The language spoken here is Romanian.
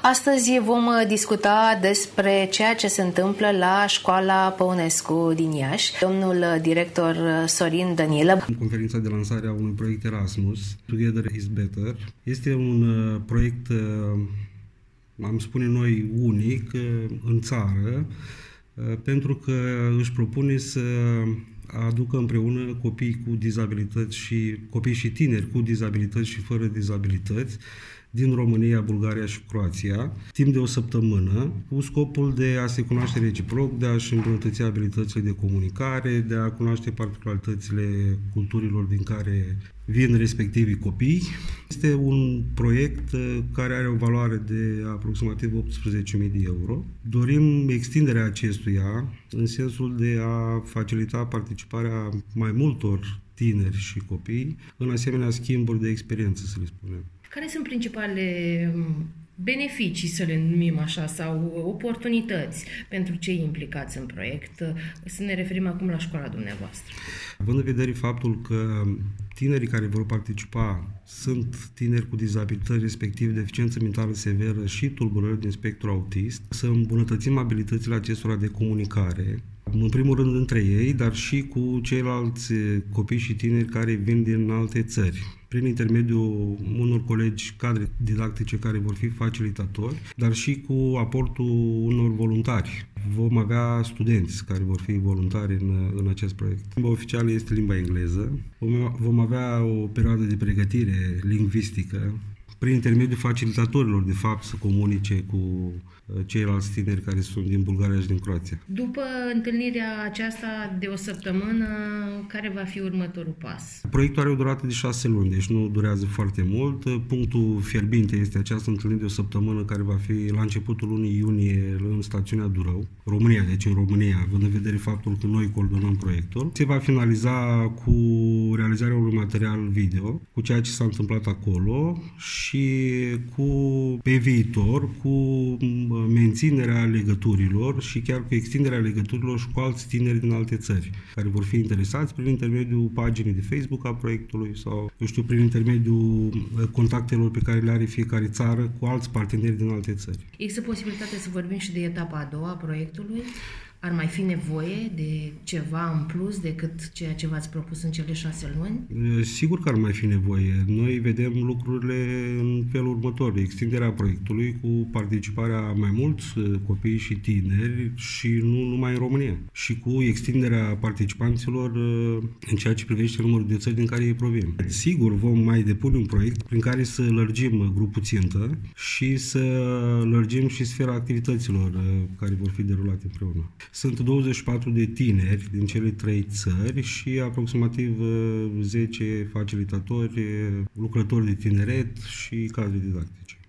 Astăzi vom discuta despre ceea ce se întâmplă la Școala Păunescu din Iași. Domnul director Sorin Dănilă. Conferința de lansare a unui proiect Erasmus, Together is Better, este un proiect, am spune noi, unic în țară, pentru că își propune să aducă împreună copii cu dizabilități și copii și tineri cu dizabilități și fără dizabilități din România, Bulgaria și Croația, timp de o săptămână, cu scopul de a se cunoaște reciproc, de a-și îmbunătăți abilitățile de comunicare, de a cunoaște particularitățile culturilor din care vin respectivii copii. Este un proiect care are o valoare de aproximativ 18.000 de euro. Dorim extinderea acestuia în sensul de a facilita participarea mai multor tineri și copii în asemenea schimburi de experiență, să le spunem. Care sunt principalele beneficii, să le numim așa, sau oportunități pentru cei implicați în proiect? Să ne referim acum la școala dumneavoastră. Având în vedere faptul că tinerii care vor participa sunt tineri cu dizabilități, respectiv deficiență mentală severă și tulburări din spectru autist, să îmbunătățim abilitățile acestora de comunicare, în primul rând între ei, dar și cu ceilalți copii și tineri care vin din alte țări, prin intermediul unor colegi cadre didactice care vor fi facilitatori, dar și cu aportul unor voluntari. Vom avea studenți care vor fi voluntari în acest proiect. Limba oficială este limba engleză. Vom avea o perioadă de pregătire lingvistică prin intermediul facilitatorilor, de fapt, să comunice cu ceilalți tineri care sunt din Bulgaria și din Croația. După întâlnirea aceasta de o săptămână, care va fi următorul pas? Proiectul are o durată de 6 luni, deci nu durează foarte mult. Punctul fierbinte este această întâlnire de o săptămână care va fi la începutul lunii iunie în stațiunea Durău, România, deci în România, având în vedere faptul că noi coordonăm proiectul. Se va finaliza cu realizarea unui material video, cu ceea ce s-a întâmplat acolo și pe viitor, cu menținerea legăturilor și chiar cu extinderea legăturilor și cu alți tineri din alte țări care vor fi interesați prin intermediul paginii de Facebook a proiectului sau, prin intermediul contactelor pe care le are fiecare țară cu alți parteneri din alte țări. Există posibilitatea să vorbim și de etapa a doua a proiectului? Ar mai fi nevoie de ceva în plus decât ceea ce v-ați propus în cele 6 luni? Sigur că ar mai fi nevoie. Noi vedem lucrurile în felul următor. Extinderea proiectului cu participarea mai mulți copii și tineri și nu numai în România. Și cu extinderea participanților în ceea ce privește numărul de țări din care ei provin. Sigur, vom mai depune un proiect prin care să lărgim grupul țintă și să lărgim și sfera activităților care vor fi derulate împreună. Sunt 24 de tineri din cele 3 țări și aproximativ 10 facilitatori, lucrători de tineret și cadre didactice.